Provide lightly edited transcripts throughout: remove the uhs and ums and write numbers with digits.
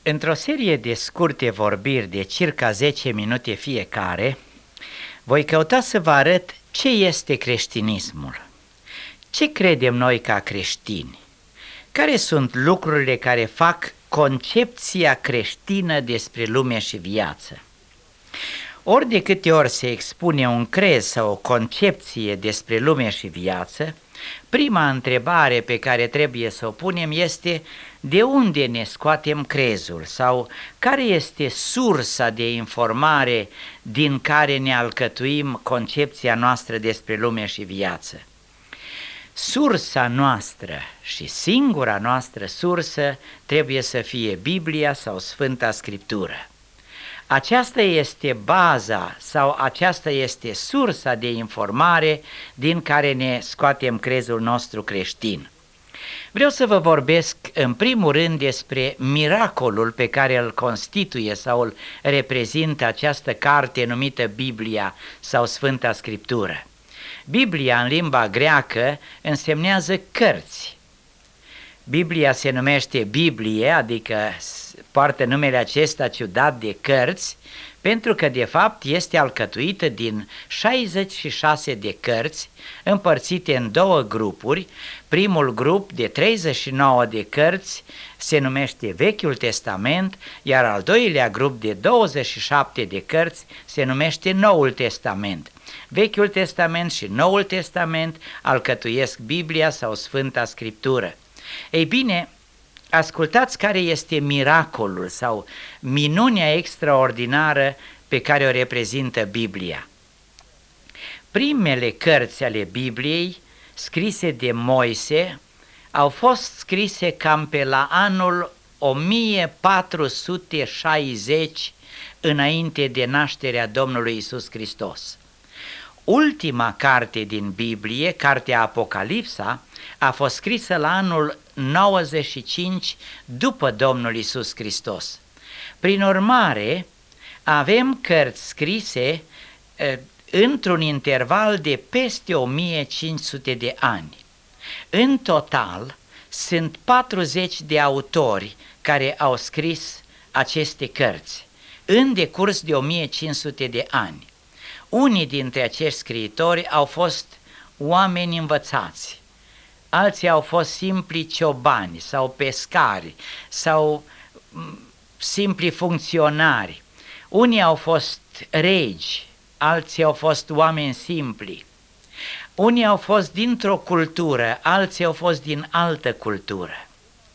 Într-o serie de scurte vorbiri de circa 10 minute fiecare, voi căuta să vă arăt ce este creștinismul, ce credem noi ca creștini, care sunt lucrurile care fac concepția creștină despre lume și viață. Ori de câte ori se expune un crez sau o concepție despre lume și viață, prima întrebare pe care trebuie să o punem este: de unde ne scoatem crezul sau care este sursa de informare din care ne alcătuim concepția noastră despre lume și viață? Sursa noastră și singura noastră sursă trebuie să fie Biblia sau Sfânta Scriptură. Aceasta este baza sau aceasta este sursa de informare din care ne scoatem crezul nostru creștin. Vreau să vă vorbesc în primul rând despre miracolul pe care îl constituie sau îl reprezintă această carte numită Biblia sau Sfânta Scriptură. Biblia în limba greacă însemnează cărți. Biblia se numește Biblie, adică poartă numele acesta ciudat de cărți, pentru că de fapt este alcătuită din 66 de cărți împărțite în două grupuri. Primul grup de 39 de cărți se numește Vechiul Testament, iar al doilea grup de 27 de cărți se numește Noul Testament. Vechiul Testament și Noul Testament alcătuiesc Biblia sau Sfânta Scriptură. Ei bine, ascultați care este miracolul sau minunea extraordinară pe care o reprezintă Biblia. Primele cărți ale Bibliei, scrise de Moise, au fost scrise cam pe la anul 1460 înainte de nașterea Domnului Iisus Hristos. Ultima carte din Biblie, cartea Apocalipsa, a fost scrisă la anul 95 după Domnul Iisus Hristos. Prin urmare, avem cărți scrise într-un interval de peste 1500 de ani. În total, sunt 40 de autori care au scris aceste cărți în decurs de 1500 de ani. Unii dintre acești scriitori au fost oameni învățați, alții au fost simpli ciobani sau pescari sau simpli funcționari. Unii au fost regi, alții au fost oameni simpli. Unii au fost dintr-o cultură, alții au fost din altă cultură.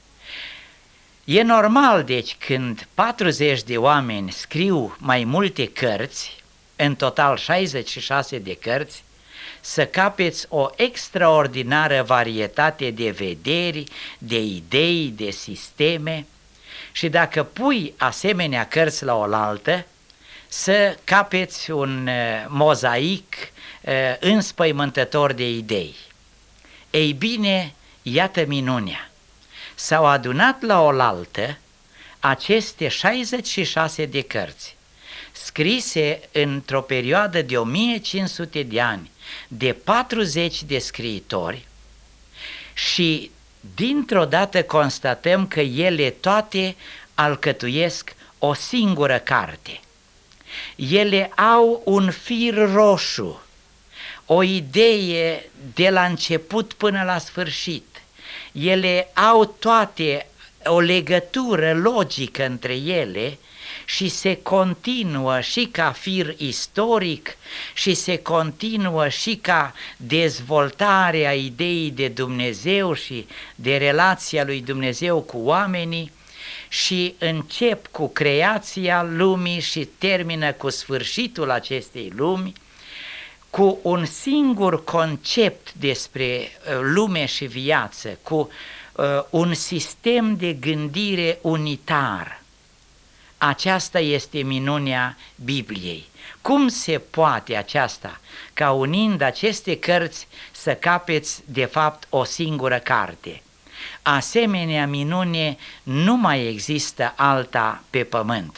E normal, deci, când 40 de oameni scriu mai multe cărți, în total 66 de cărți, să capeți o extraordinară varietate de vederi, de idei, de sisteme și dacă pui asemenea cărți la oaltă, să capeți un mozaic înspăimântător de idei. Ei bine, iată minunea! S-au adunat la oaltă aceste 66 de cărți, scrise într-o perioadă de 1500 de ani, de 40 de scriitori și dintr-o dată constatăm că ele toate alcătuiesc o singură carte. Ele au un fir roșu, o idee de la început până la sfârșit. Ele au toate o legătură logică între ele și se continuă și ca fir istoric și se continuă și ca dezvoltare a ideii de Dumnezeu și de relația lui Dumnezeu cu oamenii și încep cu creația lumii și termină cu sfârșitul acestei lumi, cu un singur concept despre lume și viață, cu un sistem de gândire unitar. Aceasta este minunea Bibliei. Cum se poate aceasta, ca unind aceste cărți să capeți de fapt o singură carte? Asemenea minune nu mai există alta pe pământ.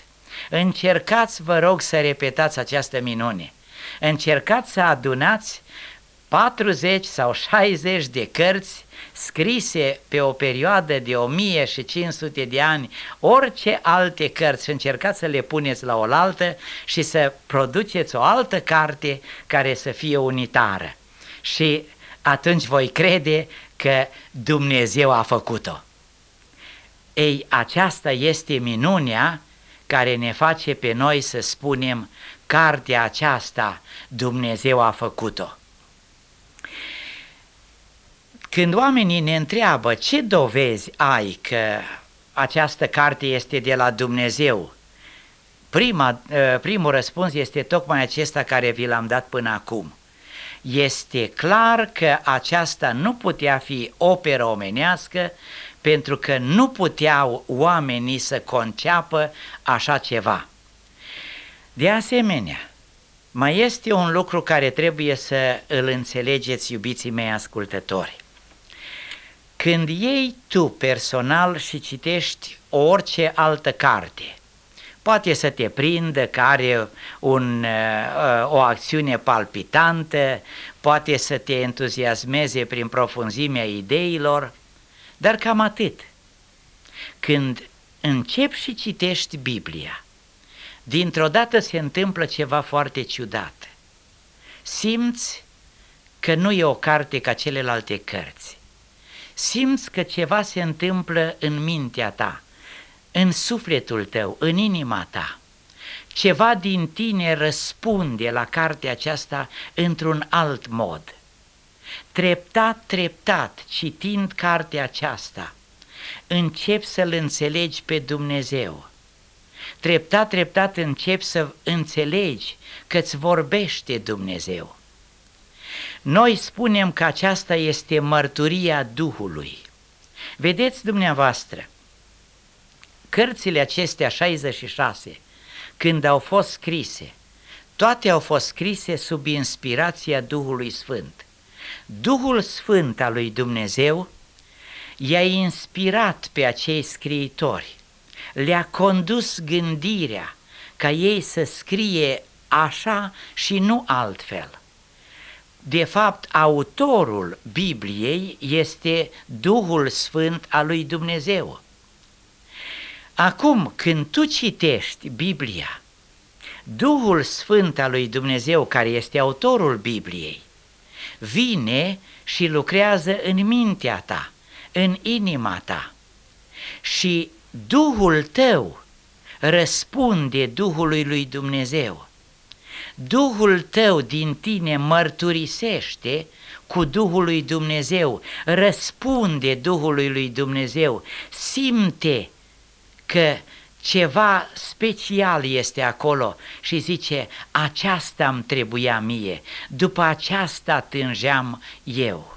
Încercați, vă rog, să repetați această minune. Încercați să adunați 40 sau 60 de cărți scrise pe o perioadă de 1500 de ani, orice alte cărți, și încercați să le puneți la oaltă și să produceți o altă carte care să fie unitară. Și atunci voi crede că Dumnezeu a făcut-o. Ei, aceasta este minunea care ne face pe noi să spunem: cartea aceasta Dumnezeu a făcut-o. Când oamenii ne întreabă ce dovezi ai că această carte este de la Dumnezeu, primul răspuns este tocmai acesta care vi l-am dat până acum. Este clar că aceasta nu putea fi operă omenească, pentru că nu puteau oamenii să conceapă așa ceva. De asemenea, mai este un lucru care trebuie să îl înțelegeți, iubiții mei ascultători. Când iei tu personal și citești orice altă carte, poate să te prindă că are o acțiune palpitantă, poate să te entuziasmeze prin profunzimea ideilor, dar cam atât. Când începi și citești Biblia, dintr-o dată se întâmplă ceva foarte ciudat. Simți că nu e o carte ca celelalte cărți. Simți că ceva se întâmplă în mintea ta, în sufletul tău, în inima ta. Ceva din tine răspunde la cartea aceasta într-un alt mod. Treptat, treptat, citind cartea aceasta, începi să-L înțelegi pe Dumnezeu. Treptat, treptat începi să înțelegi că îți vorbește Dumnezeu. Noi spunem că aceasta este mărturia Duhului. Vedeți dumneavoastră, cărțile acestea 66, când au fost scrise, toate au fost scrise sub inspirația Duhului Sfânt. Duhul Sfânt al lui Dumnezeu i-a inspirat pe acei scriitori, le-a condus gândirea ca ei să scrie așa și nu altfel. De fapt, autorul Bibliei este Duhul Sfânt al lui Dumnezeu. Acum, când tu citești Biblia, Duhul Sfânt al lui Dumnezeu, care este autorul Bibliei, vine și lucrează în mintea ta, în inima ta, și Duhul tău răspunde Duhului lui Dumnezeu. Duhul tău din tine mărturisește cu Duhul lui Dumnezeu, răspunde Duhului lui Dumnezeu, simte că ceva special este acolo și zice: aceasta îmi trebuia mie, după aceasta tângeam eu.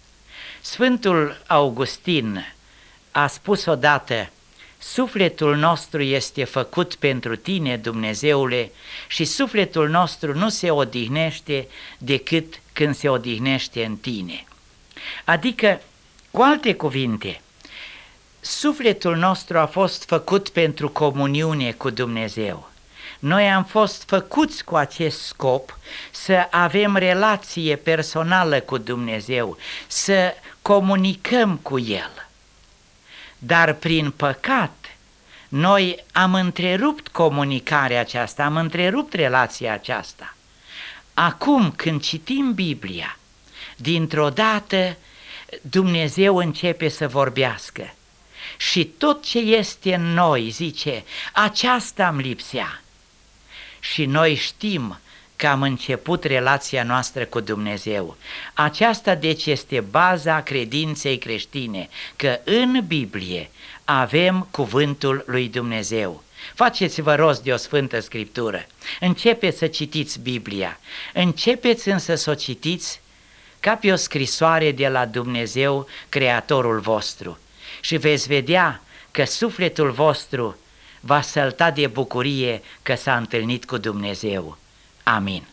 Sfântul Augustin a spus odată: sufletul nostru este făcut pentru tine, Dumnezeule, și sufletul nostru nu se odihnește decât când se odihnește în tine. Adică, cu alte cuvinte, sufletul nostru a fost făcut pentru comuniune cu Dumnezeu. Noi am fost făcuți cu acest scop, să avem relație personală cu Dumnezeu, să comunicăm cu El. Dar prin păcat noi am întrerupt comunicarea aceasta, am întrerupt relația aceasta. Acum, când citim Biblia, dintr-o dată Dumnezeu începe să vorbească și tot ce este în noi, zice, aceasta îmi lipsea. Și noi știm că am început relația noastră cu Dumnezeu. Aceasta deci este baza credinței creștine, că în Biblie avem cuvântul lui Dumnezeu. Faceți-vă rost de o Sfântă Scriptură, începeți să citiți Biblia, începeți însă să o citiți ca pe o scrisoare de la Dumnezeu, Creatorul vostru, și veți vedea că sufletul vostru va sălta de bucurie că s-a întâlnit cu Dumnezeu. Amin.